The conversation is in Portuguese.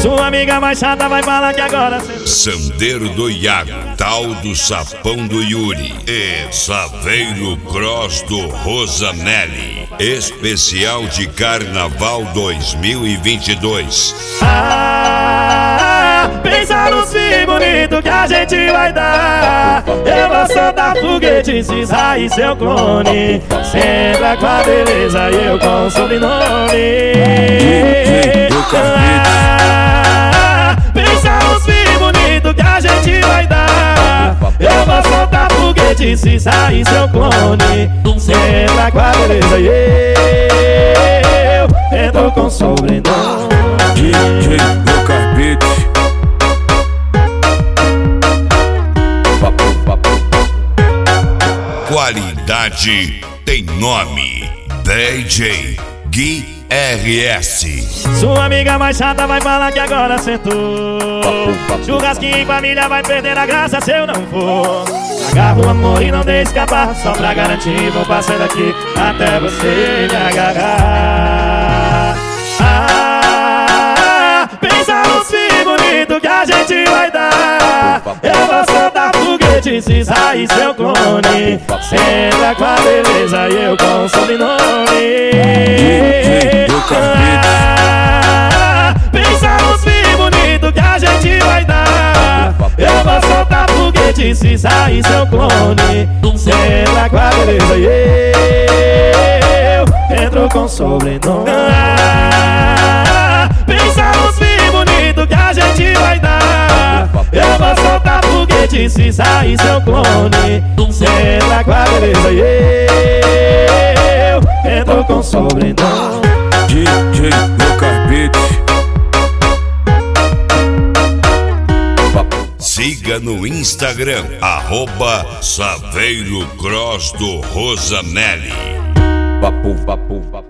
Sua amiga mais chata vai falar que agora cê... Sandeiro do Iago, tal do Sapão do Yuri e Saveiro Cross do Rosanelli. Especial de Carnaval 2022. Pensa nos filhos bonitos que a gente vai dar. Eu vou soltar foguete, cisar e seu clone. Sempre com a beleza e eu com o sobrenome. Pensa nos filhos bonitos que a gente vai dar. Eu vou soltar foguete, cisar e seu clone. Sempre com a beleza e eu entro com o sobrenome. DJ Lucas Beats. Qualidade tem nome. DJ Gui RS. Sua amiga mais chata vai falar que agora sentou. Churrasquinho em família vai perder a graça se eu não for. Agarra o amor e não deixe escapar. Só pra garantir vou passando aqui até você me agarrar. Pensa nos filhos bonitos que a gente vai dar. Eu vou soltar foguete, cisar e seu clone. Sempre com a beleza e eu com o sobrenome. Pensa nos filhos bonitos que a gente vai dar. Eu vou soltar foguete, cisar e seu clone. Sempre com a beleza e eu entro com o sobrenome. Pensa nos filhos bonitos que a gente vai dar. Eu vou soltar foguete, cisar e seu clone. Sempre com a beleza e eu entro com o sobrenome. DJ Lucas Beats. Siga no Instagram, @Saveiro Cross do Rosanelli.